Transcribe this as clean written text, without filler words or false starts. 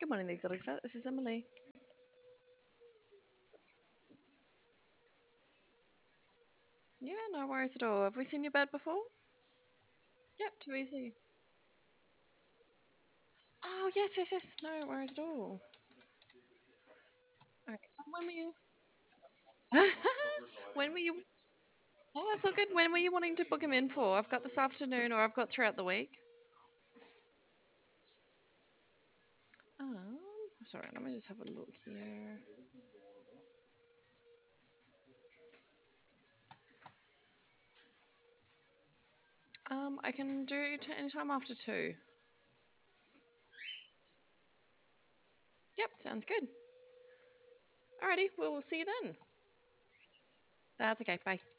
Good morning, the Exotic Vet. This is Emily. Yeah, no worries at all. Have we seen your bed before? Yep, too easy. Oh, yes, yes, yes. No worries at all. Okay, so when were you? when were you? Oh, it's all good. When were you wanting to book him in for? I've got this afternoon, or I've got throughout the week. Um, sorry, let me just have a look here. I can do any time after 2. Yep, sounds good. Alrighty, well, we'll see you then. That's okay. Bye.